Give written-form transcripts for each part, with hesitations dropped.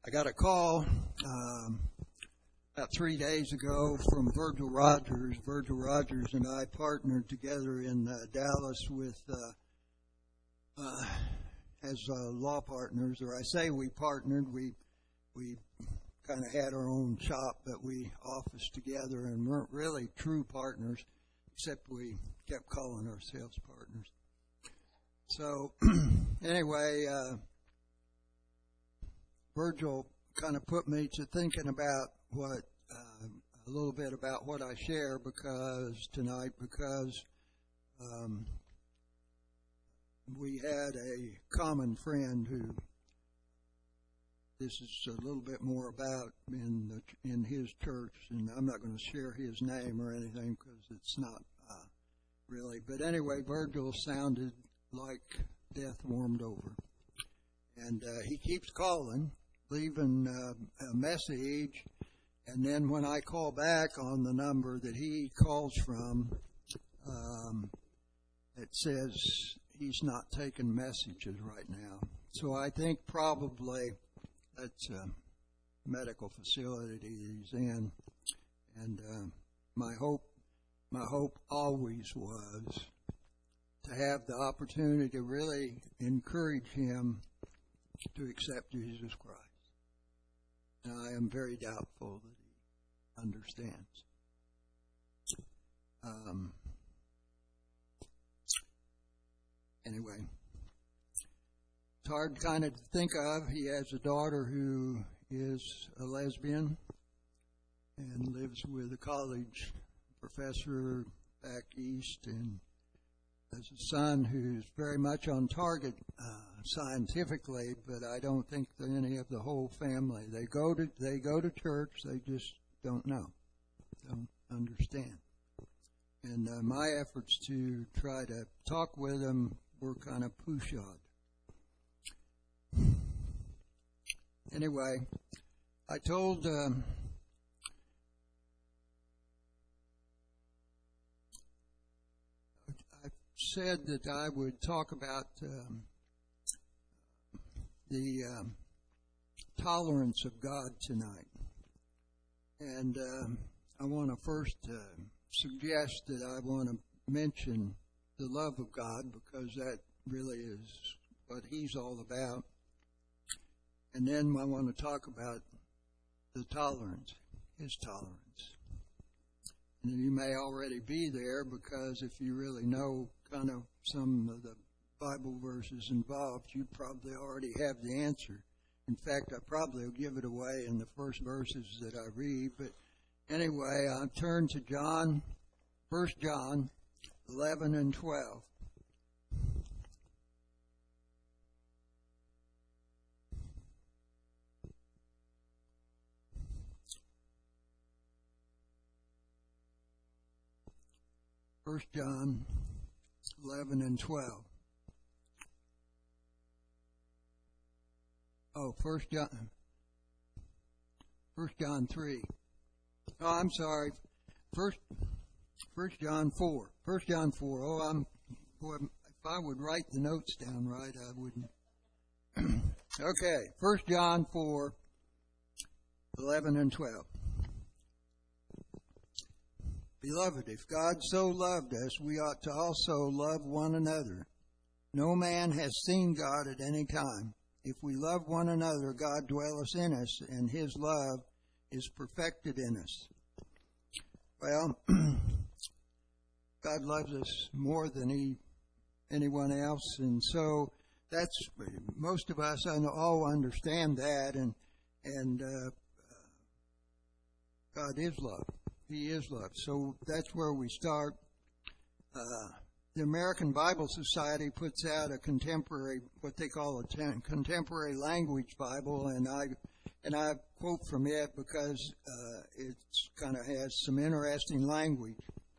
I got a call about 3 days ago from Virgil Rogers. Virgil Rogers and I partnered together in Dallas with as law partners, or I say we partnered. We kind of had our own shop, but we officed together and weren't really true partners, except we kept calling ourselves partners. So anyway, Virgil kind of put me to thinking about a little bit about what I share tonight because we had a common friend who this is a little bit more about in his church, and I'm not going to share his name or anything because it's not really. But anyway, Virgil sounded like death warmed over, and he keeps calling, leaving a message, and then when I call back on the number that he calls from, it says he's not taking messages right now. So I think probably that's a medical facility that he's in, and my hope always was to have the opportunity to really encourage him to accept Jesus Christ. And I am very doubtful that he understands. Anyway, it's hard kind of to think of. He has a daughter who is a lesbian and lives with a college professor back east, and has a son who's very much on target scientifically, but I don't think that any of the whole family. They go to church, they just don't know, don't understand. And my efforts to try to talk with them were kind of pooh-shod. Anyway, I told I said that I would talk about the tolerance of God tonight. And I want to first suggest that I want to mention the love of God, because that really is what He's all about. And then I want to talk about the tolerance, His tolerance. And you may already be there, because if you really know kind of some of the Bible verses involved, you probably already have the answer. In fact, I probably will give it away in the first verses that I read. But anyway, I turn to John, 1 John 11 and 12. First John 11 and 12. Oh, First John 3. Oh, I'm sorry. First John 4. 1 John 4. Oh, if I would write the notes down right, I wouldn't. Okay, 1 John 4, 11 and 12. Beloved, if God so loved us, we ought to also love one another. No man has seen God at any time. If we love one another, God dwelleth in us, and His love is perfected in us. Well, God loves us more than anyone else, and so that's most of us all understand that, and God is love. He is love. So that's where we start. The American Bible Society puts out a contemporary, what they call a contemporary language Bible, and I quote from it because it kind of has some interesting language.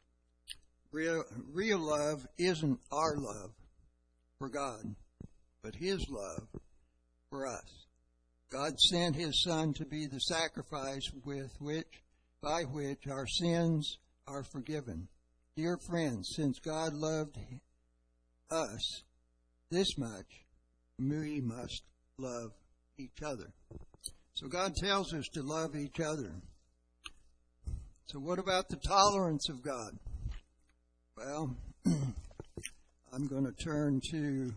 Real love isn't our love for God, but His love for us. God sent His Son to be the sacrifice by which our sins are forgiven. Dear friends, since God loved us this much, we must love each other. So God tells us to love each other. So what about the tolerance of God? Well, I'm going to turn to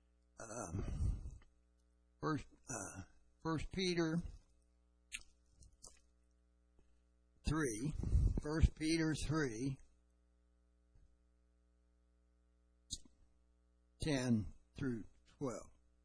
First Peter 3. 1 Peter 3, 10 through 12.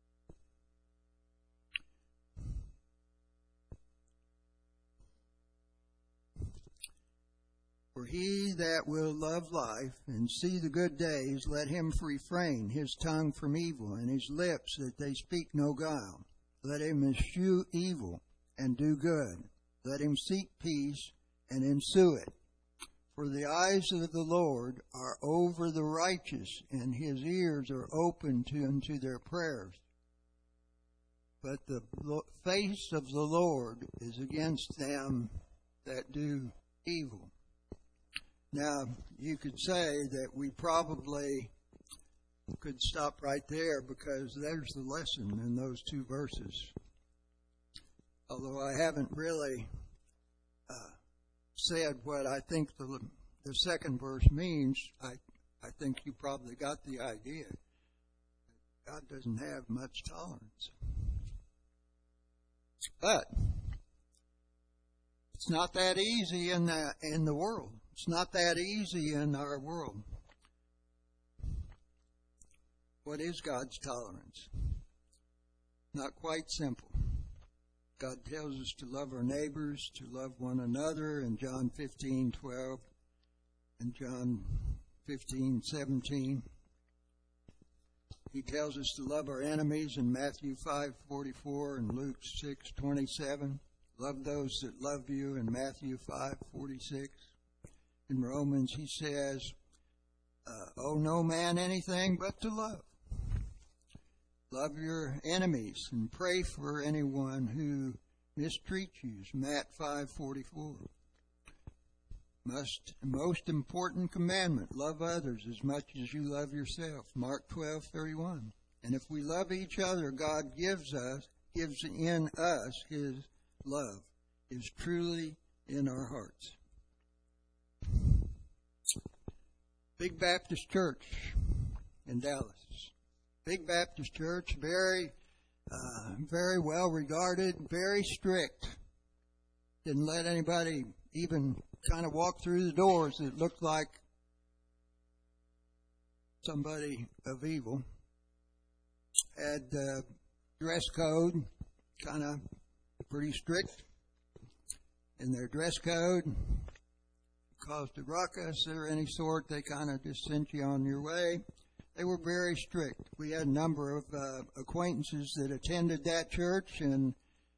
For he that will love life and see the good days, let him refrain his tongue from evil and his lips that they speak no guile. Let him eschew evil and do good. Let him seek peace and ensue it. For the eyes of the Lord are over the righteous, and his ears are open unto their prayers. But the face of the Lord is against them that do evil. Now, you could say that we probably could stop right there because there's the lesson in those two verses. Although I haven't really said what I think the second verse means, I think you probably got the idea. God doesn't have much tolerance. But it's not that easy in the world. It's not that easy in our world. What is God's tolerance? Not quite simple. God tells us to love our neighbors, to love one another in John 15:12 and John 15:17. He tells us to love our enemies in Matthew 5:44 and Luke 6:27. Love those that love you in Matthew 5:46. In Romans, he says, owe no man anything but to love. Love your enemies and pray for anyone who mistreats you. Matt 5:44. Most important commandment, love others as much as you love yourself. Mark 12:31. And if we love each other, God gives in us his love, is truly in our hearts. Big Baptist Church in Dallas. Big Baptist Church, very well regarded, very strict. Didn't let anybody even kind of walk through the doors that looked like somebody of evil. Had dress code, kind of pretty strict in their dress code. Caused a ruckus or any sort, they kind of just sent you on your way. They were very strict. We had a number of acquaintances that attended that church, and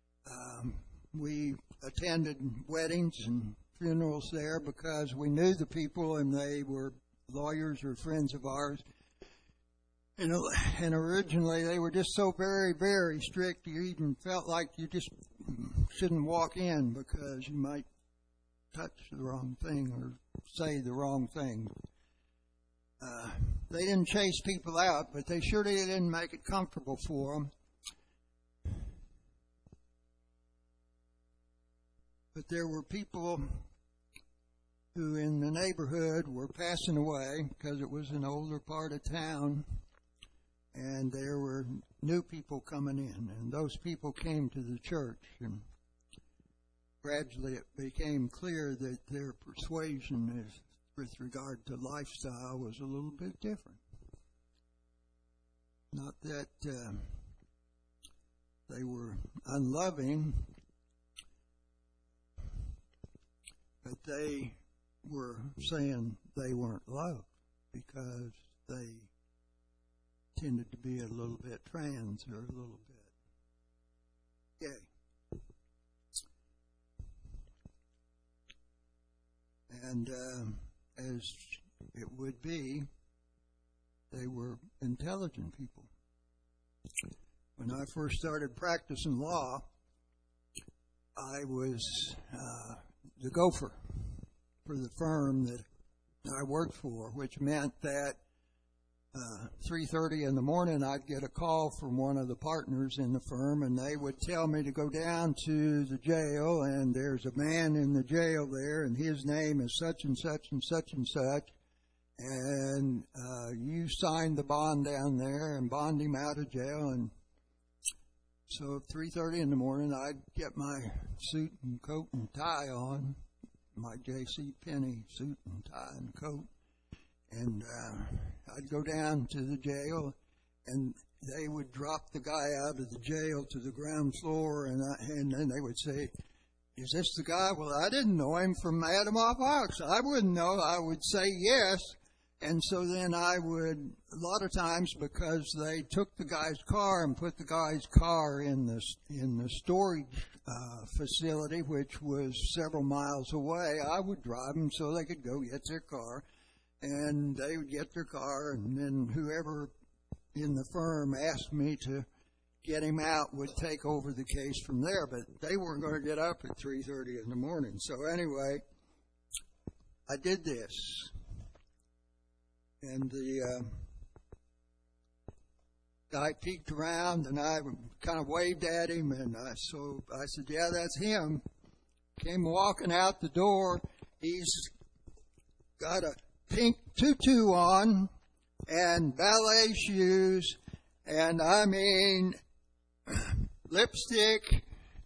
we attended weddings and funerals there because we knew the people and they were lawyers or friends of ours. And originally they were just so very, very strict you even felt like you just shouldn't walk in because you might touch the wrong thing or say the wrong thing. They didn't chase people out, but they surely didn't make it comfortable for them. But there were people who in the neighborhood were passing away because it was an older part of town, and there were new people coming in, and those people came to the church, and gradually it became clear that their persuasion with regard to lifestyle was a little bit different. Not that they were unloving, but they were saying they weren't loved because they tended to be a little bit trans or a little bit gay. And as it would be, they were intelligent people. When I first started practicing law, I was the gopher for the firm that I worked for, which meant that 3:30 in the morning, I'd get a call from one of the partners in the firm, and they would tell me to go down to the jail, and there's a man in the jail there, and his name is such and such and such and such, and you signed the bond down there and bond him out of jail. And so at 3:30 in the morning, I'd get my suit and coat and tie on, my J.C. Penney suit and tie and coat, and I'd go down to the jail, and they would drop the guy out of the jail to the ground floor, and then they would say, "Is this the guy?" Well, I didn't know him from Adam off Ox. I wouldn't know. I would say yes. And so then I would, a lot of times, because they took the guy's car and put the guy's car in the storage facility, which was several miles away, I would drive them so they could go get their car. And they would get their car, and then whoever in the firm asked me to get him out would take over the case from there. But they weren't going to get up at 3:30 in the morning. So anyway, I did this. And the guy peeked around, and I kind of waved at him, and so I said, "Yeah, that's him." Came walking out the door. He's got a pink tutu on and ballet shoes, and I mean lipstick.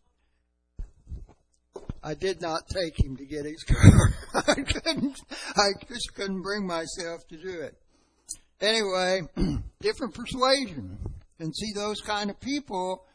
I did not take him to get his car. I just couldn't bring myself to do it. Anyway, different persuasion. And see, those kind of people,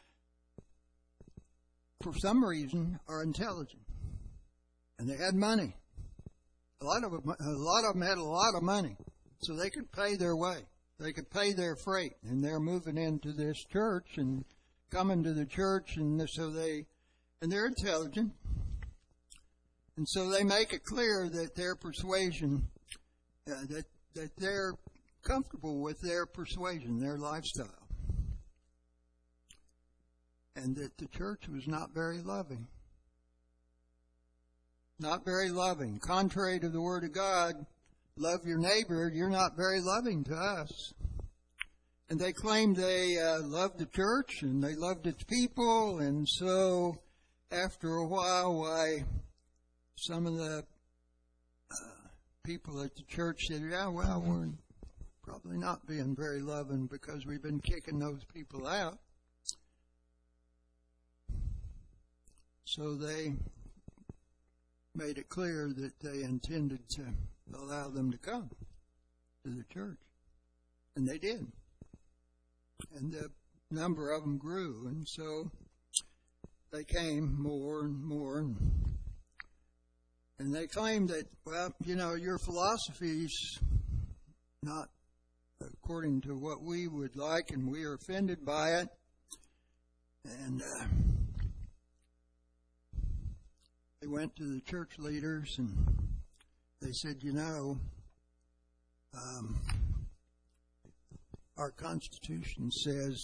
for some reason, are intelligent. And they had money. A lot of them had a lot of money, so they could pay their way. They could pay their freight, and they're moving into this church and coming to the church, and they're intelligent, and so they make it clear that their persuasion, that they're comfortable with their persuasion, their lifestyle, and that the church was not very loving. Not very loving. Contrary to the Word of God, love your neighbor, you're not very loving to us. And they claimed they loved the church and they loved its people, and so after a while, some of the people at the church said, "Yeah, well, we're probably not being very loving because we've been kicking those people out." So they made it clear that they intended to allow them to come to the church. And they did. And the number of them grew. And so they came more and more. And they claimed that, well, your philosophy's not according to what we would like, and we are offended by it. And they went to the church leaders and they said, our Constitution says,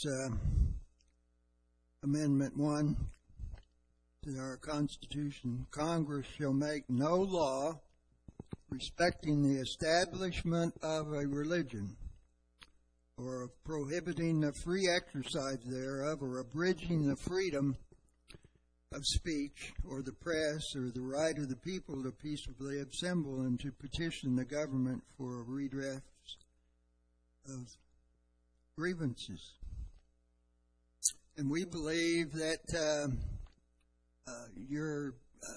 Amendment 1 to our Constitution, Congress shall make no law respecting the establishment of a religion or of prohibiting the free exercise thereof or abridging the freedom of speech, or the press, or the right of the people to peaceably assemble and to petition the government for a redress of grievances. And we believe that your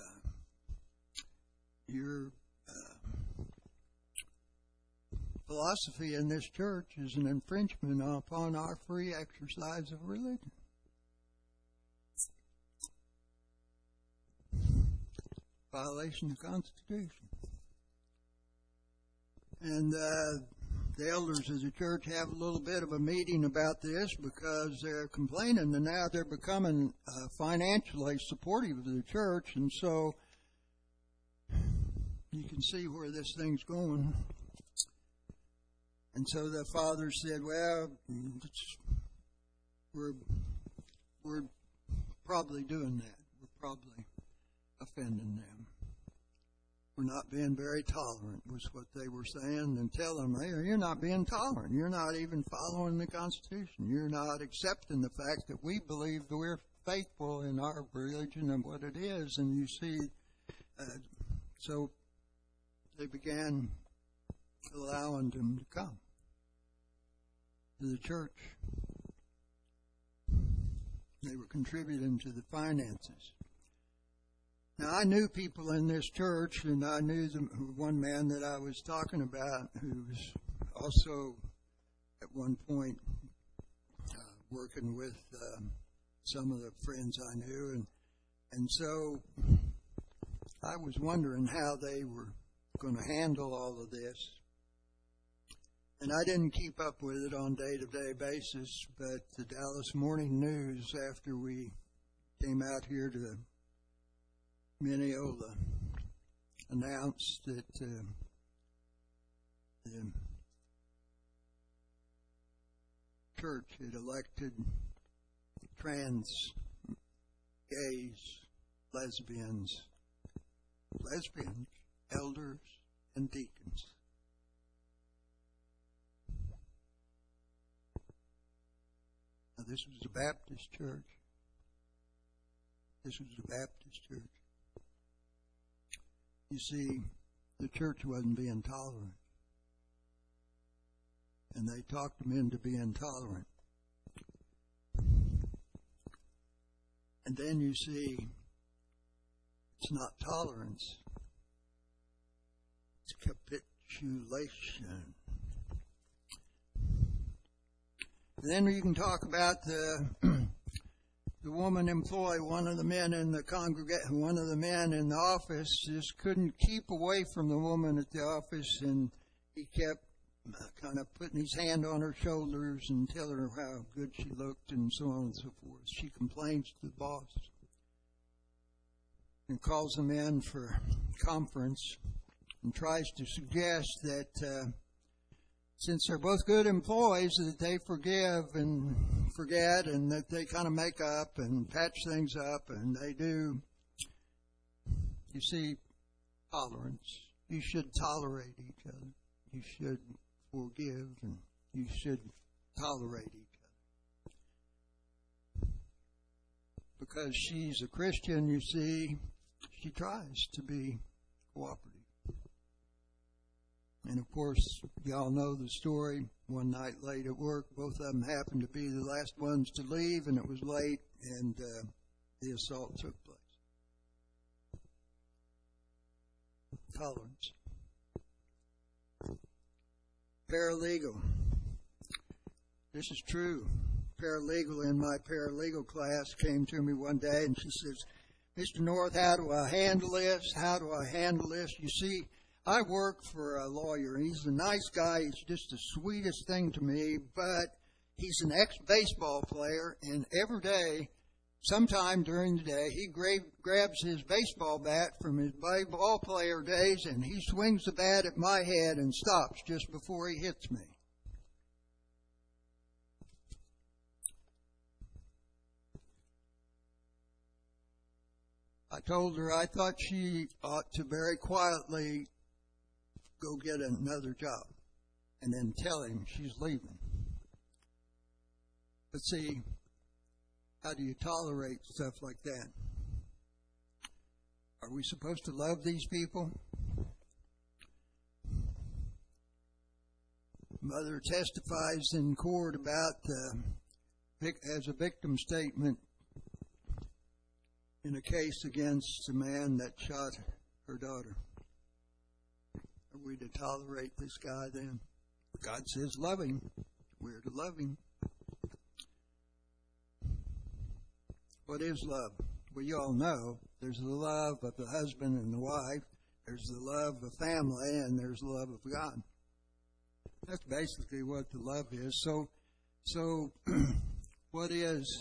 philosophy in this church is an infringement upon our free exercise of religion. Violation of the Constitution. And the elders of the church have a little bit of a meeting about this because they're complaining, and now they're becoming financially supportive of the church, and so you can see where this thing's going. And so the father said, well, we're probably doing that. We're probably offending them. we're not being very tolerant, was what they were saying, and tell them, hey, you're not being tolerant. You're not even following the Constitution. You're not accepting the fact that we believe that we're faithful in our religion and what it is. And you see, so they began allowing them to come to the church. They were contributing to the finances. Now, I knew people in this church, and I knew one man that I was talking about who was also at one point working with some of the friends I knew. And so I was wondering how they were going to handle all of this. And I didn't keep up with it on a day-to-day basis, but the Dallas Morning News, after we came out here to Mineola, announced that the church had elected trans, gays, lesbians, elders, and deacons. Now, this was a Baptist church. This was a Baptist church. You see, the church wasn't being tolerant. And they talked them into being tolerant. And then you see, it's not tolerance, it's capitulation. And then you can talk about the woman employee, one of the men in the office just couldn't keep away from the woman at the office, and he kept kind of putting his hand on her shoulders and telling her how good she looked and so on and so forth. She complains to the boss and calls him in for conference and tries to suggest that since they're both good employees, that they forgive and forget, and that they kind of make up and patch things up, and they do. You see, tolerance. You should tolerate each other. You should forgive, and you should tolerate each other. Because she's a Christian, you see, she tries to be cooperative. And of course, y'all know the story. One night late at work, both of them happened to be the last ones to leave, and it was late, and the assault took place. Tolerance. Paralegal. This is true. Paralegal in my paralegal class came to me one day, and she says, Mr. North, how do I handle this? How do I handle this? You see, I work for a lawyer, and he's a nice guy. He's just the sweetest thing to me, but he's an ex-baseball player, and every day, sometime during the day, he grabs his baseball bat from his ball player days, and he swings the bat at my head and stops just before he hits me. I told her I thought she ought to very quietly go get another job and then tell him she's leaving. But see, how do you tolerate stuff like that? Are we supposed to love these people? Mother testifies in court about as a victim statement in a case against a man that shot her daughter. Are we to tolerate this guy then? God says love him. We're to love him. What is love? Well, you all know there's the love of the husband and the wife, there's the love of family, and there's the love of God. That's basically what the love is. So what is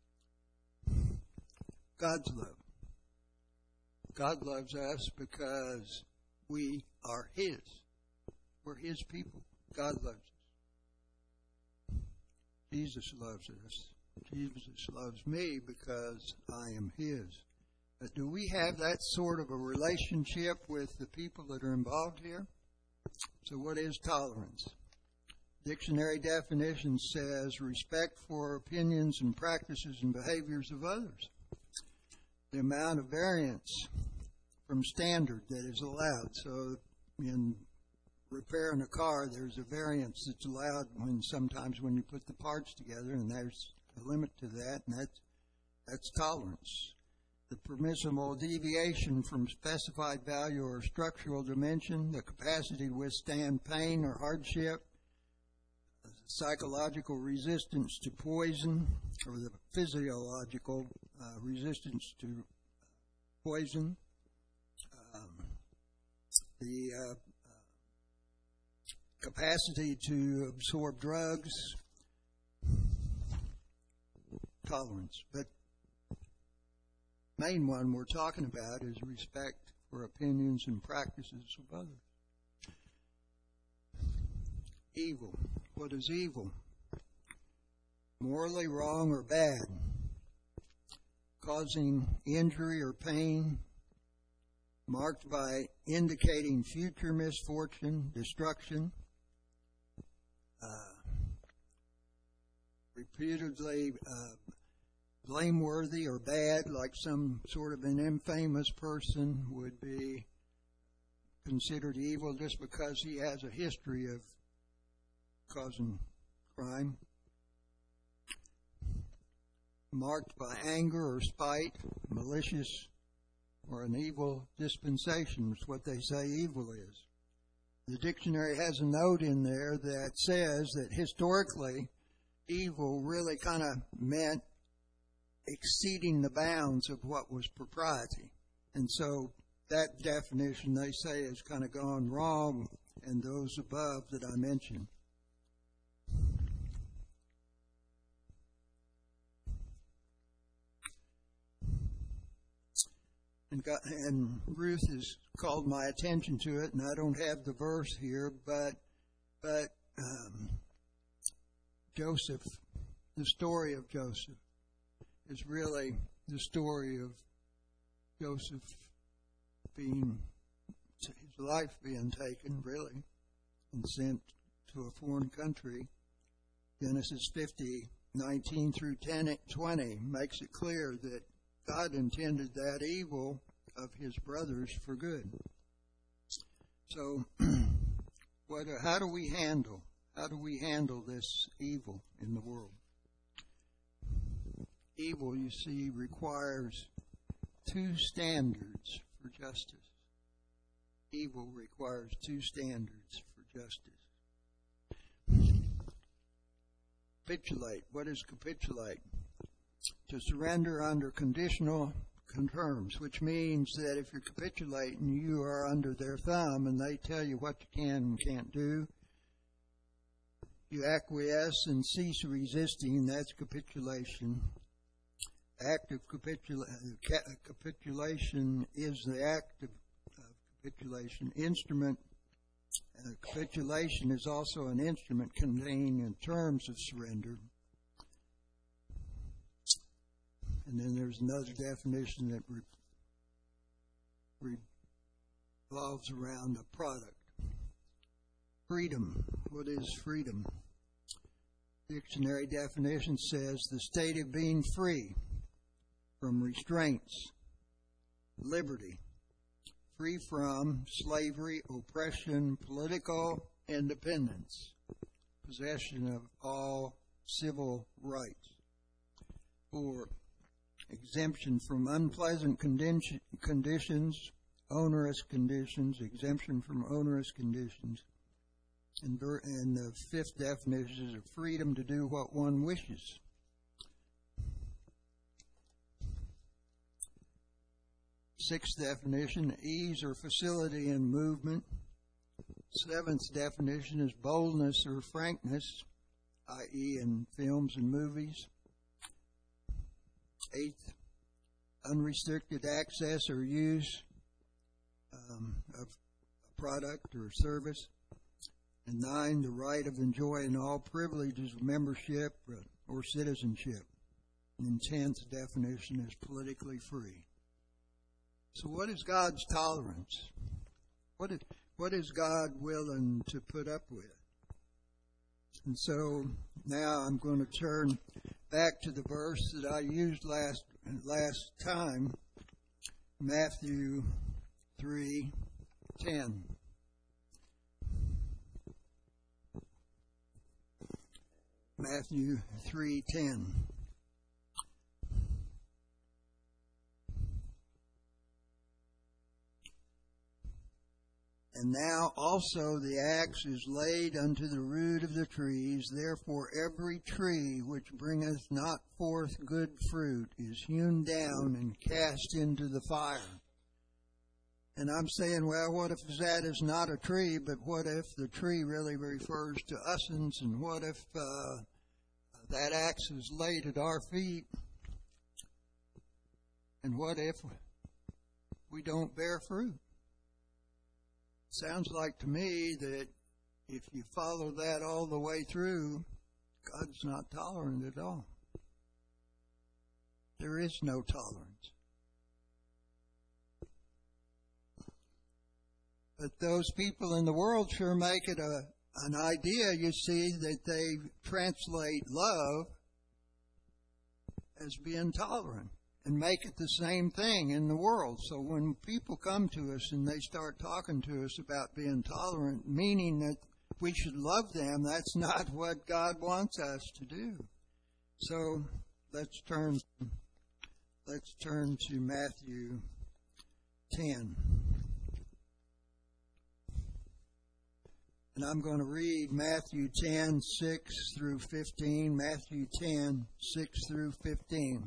God's love? God loves us because we are His. We're His people. God loves us. Jesus loves us. Jesus loves me because I am His. Do we have that sort of a relationship with the people that are involved here? So what is tolerance? Dictionary definition says respect for opinions and practices and behaviors of others. The amount of variance from standard that is allowed. So in repairing a car, there's a variance that's allowed sometimes when you put the parts together, and there's a limit to that, and that's tolerance. The permissible deviation from specified value or structural dimension, the capacity to withstand pain or hardship, psychological resistance to poison, or the physiological resistance to poison, the capacity to absorb drugs, tolerance. But main one we're talking about is respect for opinions and practices of others. Evil. What is evil? Morally wrong or bad, causing injury or pain, marked by indicating future misfortune, destruction, reputedly blameworthy or bad, like some sort of an infamous person would be considered evil just because he has a history of causing crime. Marked by anger or spite, malicious, or an evil dispensation is what they say evil is. The dictionary has a note in there that says that historically, evil really kind of meant exceeding the bounds of what was propriety. And so that definition, they say, has kind of gone wrong, and those above that I mentioned. And Ruth has called my attention to it, and I don't have the verse here, but Joseph, the story of Joseph, is really the story of Joseph his life being taken, really, and sent to a foreign country. Genesis 50:19 through 20 makes it clear that God intended that evil of his brothers for good. So, how do we handle this evil in the world? Evil, you see, requires two standards for justice. Evil requires two standards for justice. Capitulate. What is capitulate? To surrender under conditional terms, which means that if you're capitulating, you are under their thumb and they tell you what you can and can't do. You acquiesce and cease resisting. That's capitulation. Active capitulation is the act of capitulation. Capitulation is also an instrument containing terms of surrender. And then there's another definition that revolves around a product. Freedom. What is freedom? Dictionary definition says the state of being free from restraints, liberty, free from slavery, oppression, political independence, possession of all civil rights, or exemption from unpleasant conditions, onerous conditions, exemption from onerous conditions. And the fifth definition is a freedom to do what one wishes. Sixth definition, ease or facility in movement. Seventh definition is boldness or frankness, i.e. in films and movies. Eighth, unrestricted access or use of a product or service. And 9, the right of enjoying all privileges of membership or citizenship. And 10th definition is politically free. So what is God's tolerance? What is God willing to put up with? And so now I'm going to turn back to the verse that I used last time, Matthew 3:10. Matthew 3:10. And now also the axe is laid unto the root of the trees. Therefore every tree which bringeth not forth good fruit is hewn down and cast into the fire. And I'm saying, well, what if that is not a tree, but what if the tree really refers to usins, and what if that axe is laid at our feet? And what if we don't bear fruit? Sounds like to me that if you follow that all the way through, God's not tolerant at all. There is no tolerance. But those people in the world sure make it an idea, you see, that they translate love as being tolerant and make it the same thing in the world. So when people come to us and they start talking to us about being tolerant, meaning that we should love them, that's not what God wants us to do. So let's turn to Matthew 10. And I'm going to read Matthew 10, 6 through 15. Matthew 10, 6 through 15.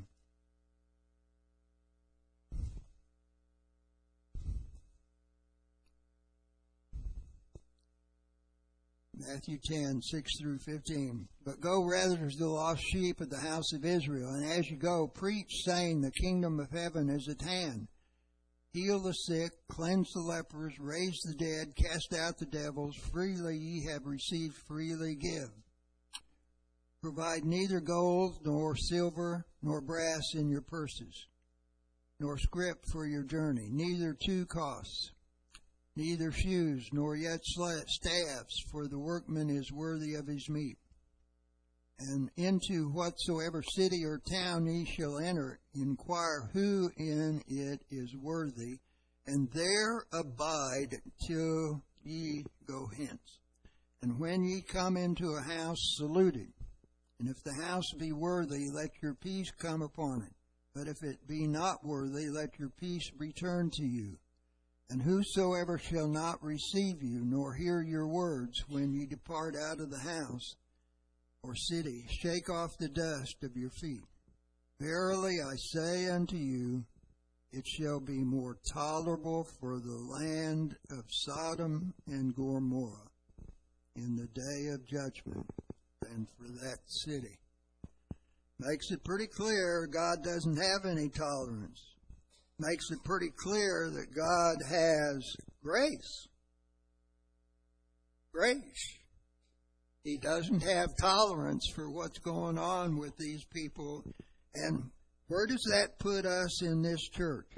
Matthew 10, 6 through 15. But go rather to the lost sheep of the house of Israel, and as you go, preach, saying, the kingdom of heaven is at hand. Heal the sick, cleanse the lepers, raise the dead, cast out the devils. Freely ye have received, freely give. Provide neither gold, nor silver, nor brass in your purses, nor scrip for your journey, neither two costs, neither shoes, nor yet staffs, for the workman is worthy of his meat. And into whatsoever city or town ye shall enter, inquire who in it is worthy, and there abide till ye go hence. And when ye come into a house, salute it. And if the house be worthy, let your peace come upon it. But if it be not worthy, let your peace return to you. And whosoever shall not receive you, nor hear your words, when ye depart out of the house or city, shake off the dust of your feet. Verily I say unto you, it shall be more tolerable for the land of Sodom and Gomorrah in the day of judgment than for that city. Makes it pretty clear God doesn't have any tolerance. Makes it pretty clear that God has grace. Grace. He doesn't have tolerance for what's going on with these people. And where does that put us in this church?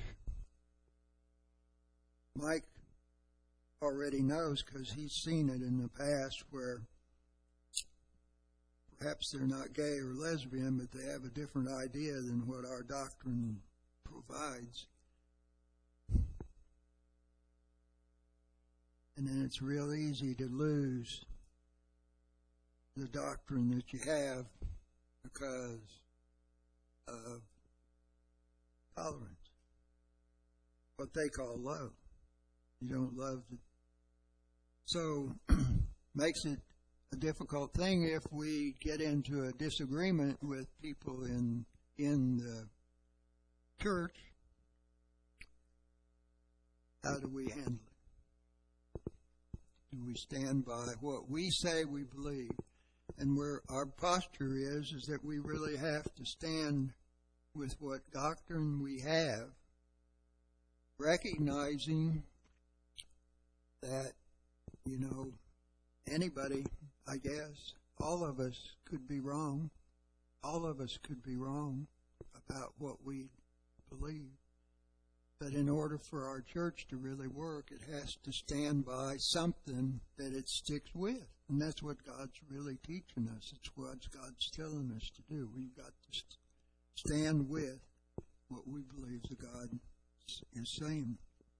Mike already knows because he's seen it in the past where perhaps they're not gay or lesbian, but they have a different idea than what our doctrine provides. And then it's real easy to lose the doctrine that you have because of tolerance. What they call love. You don't love it. So makes it a difficult thing if we get into a disagreement with people in the church. How do we handle it? Do we stand by what we say we believe? And where our posture is that we really have to stand with what doctrine we have, recognizing that, anybody, I guess, all of us could be wrong. All of us could be wrong about what we believe. But in order for our church to really work, it has to stand by something that it sticks with. And that's what God's really teaching us. It's what God's telling us to do. We've got to stand with what we believe the God is saying.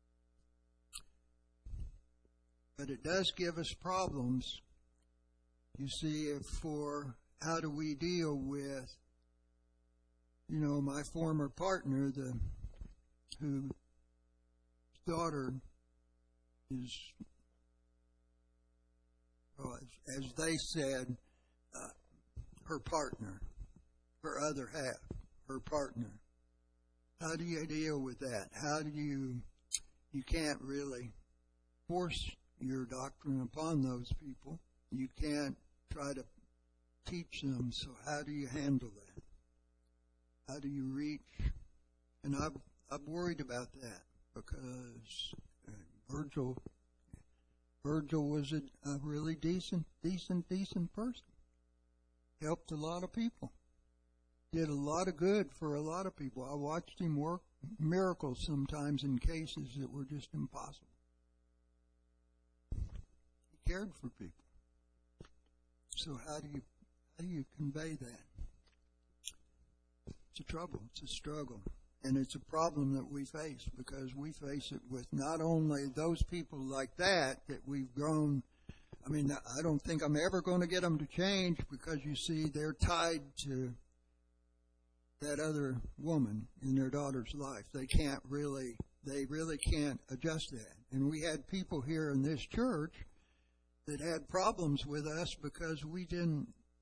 But it does give us problems. You see, how do we deal with, my former partner, whose daughter is, as they said, her partner, her other half, her partner. How do you deal with that? You can't really force your doctrine upon those people. You can't try to teach them. So how do you handle that? How do you reach? And I'm worried about that because Virgil was a really decent person. Helped a lot of people. Did a lot of good for a lot of people. I watched him work miracles sometimes in cases that were just impossible. He cared for people. So how do you convey that? It's a trouble. It's a struggle. And it's a problem that we face because we face it with not only those people like that we've grown. I mean, I don't think I'm ever going to get them to change because, you see, they're tied to that other woman in their daughter's life. They really can't adjust that. And we had people here in this church that had problems with us because we didn't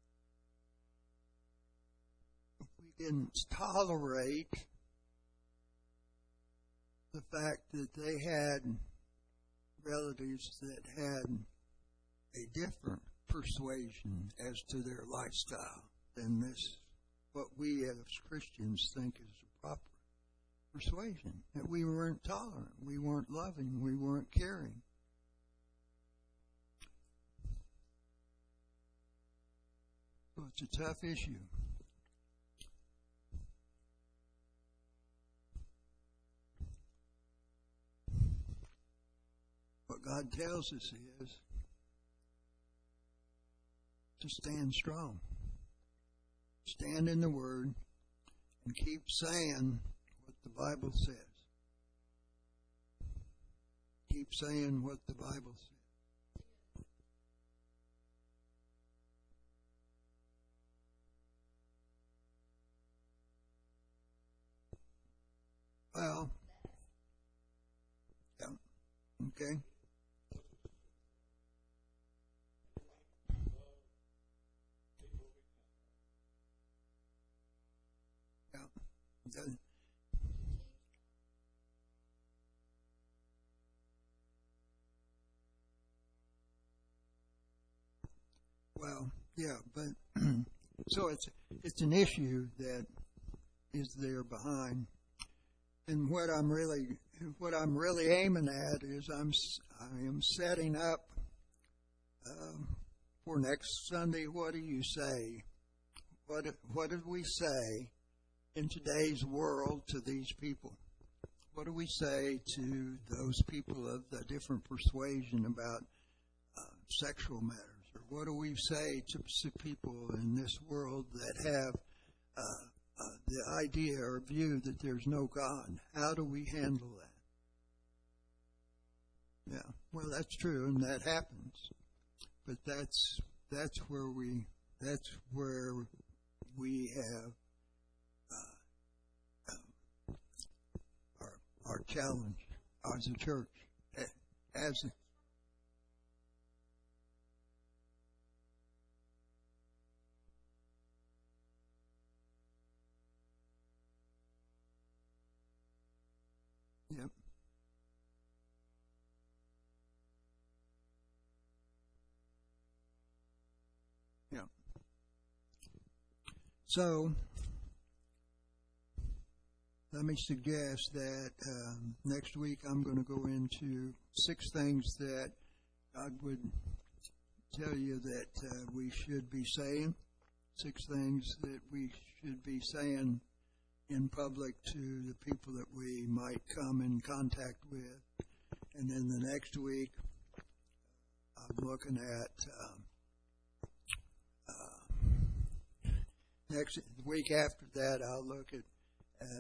tolerate the fact that they had relatives that had a different persuasion as to their lifestyle than what we as Christians think is the proper persuasion. That we weren't tolerant, we weren't loving, we weren't caring. So it's a tough issue. What God tells us is to stand strong. Stand in the Word and keep saying what the Bible says. Keep saying what the Bible says. Well, yeah, okay. Well, yeah, but so it's an issue that is there behind, and what I'm really aiming at is I am setting up for next Sunday. What do you say? What do we say in today's world to these people? What do we say to those people of the different persuasion about sexual matters? Or what do we say to people in this world that have the idea or view that there's no God? How do we handle that? Yeah, well, that's true, and that happens. But that's where we have our challenge as a church. Yep. Yeah. So let me suggest that next week I'm going to go into 6 things that God would tell you that we should be saying. 6 things that we should be saying in public to the people that we might come in contact with. And then the next week, I'm looking at next week after that, I'll look at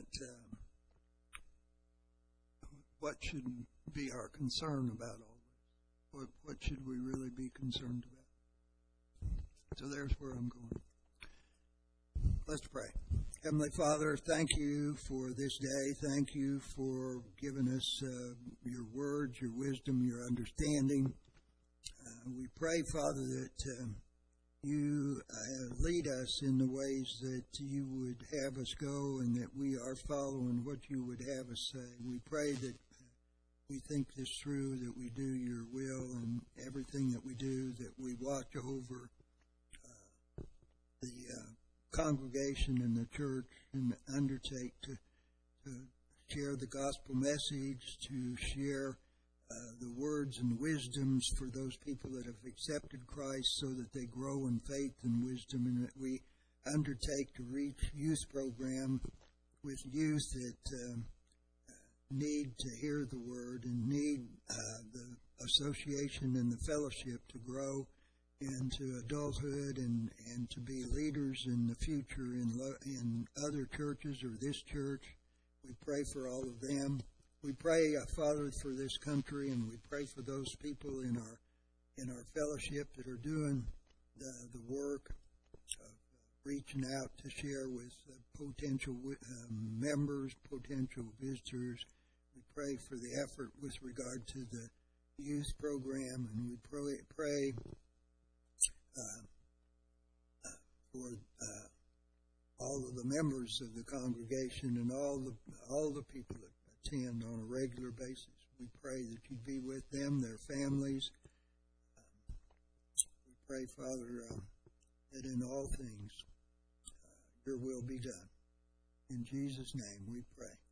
what should be our concern about all this. What should we really be concerned about? So there's where I'm going. Let's pray. Heavenly Father, thank you for this day. Thank you for giving us your words, your wisdom, your understanding. We pray, Father, that you lead us in the ways that you would have us go and that we are following what you would have us say. We pray that we think this through, that we do your will, and everything that we do, that we watch over the congregation and the church and undertake to share the gospel message, to share the words and wisdoms for those people that have accepted Christ so that they grow in faith and wisdom, and that we undertake to reach youth program with youth that need to hear the word and need the association and the fellowship to grow into adulthood and to be leaders in the future in other churches or this church. We pray for all of them. We pray, Father, for this country, and we pray for those people in our fellowship that are doing the work of reaching out to share with potential members, potential visitors. We pray for the effort with regard to the youth program, and we pray for all of the members of the congregation and all the people that attend on a regular basis. We pray that you be with them, their families. We pray, Father, that in all things your will be done. In Jesus' name we pray.